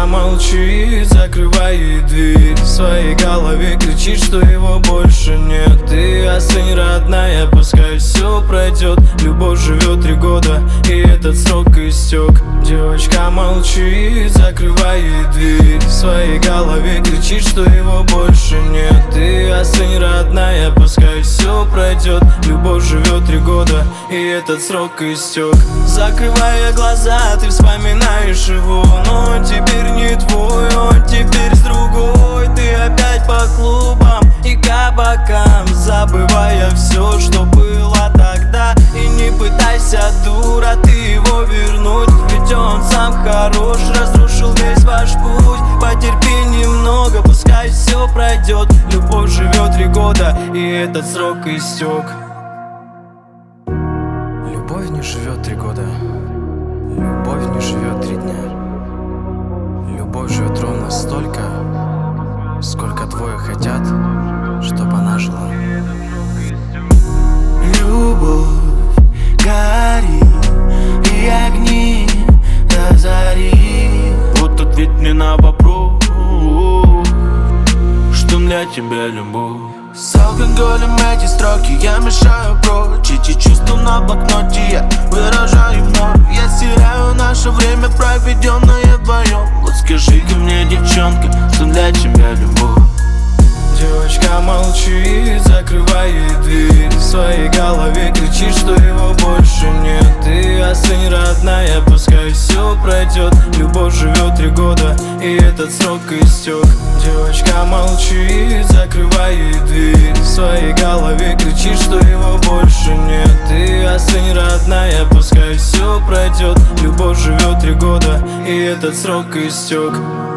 молчит, закрывает дверь. В своей голове кричит, что его больше нет. Ты остынь, родная, пускай все пройдет. Любовь живет 3 года, и этот срок истек. Девочка молчит, закрывает дверь. В своей голове кричит, что его больше нет. Ты остынь, родная, пускай все пройдет. Любовь живет 3 года, и этот срок истек. Закрывая глаза, ты вспоминаешь его, но он теперь не твой, он теперь с другой. Ты опять по клубам и кабакам, забывая все, что было тогда. И не пытайся, дура, ты его вернуть, ведь он сам хорош, разрушил весь ваш путь. Потерпи немного, пускай все пройдет. Любовь живет 3 года, и этот срок истек. Любовь не живет 3 года. Любовь не живет 3 дня. Любовь живет ровно столько, сколько двое хотят, чтобы она жила. Любовь горит, и огни до зари. Вот ответь мне на вопрос, что для тебя любовь? С алкоголем эти строки я мешаю прочь. Эти чувства на блокноте я выражаю вновь. Я стираю наше время, проведенное вдвоем. Вот скажи-ка мне, девчонка, что для тебя любовь? Девочка молчит, закрывает дверь. В своей голове кричит, что его больше нет. Ты остынь, родная, пускай все пройдет. Любовь живет 3 года, и этот срок истек. Девочка молчит, закрывает дверь. В своей голове кричит, что его больше нет. Ты остынь, родная, пускай все пройдет. Любовь живет 3 года, и этот срок истек.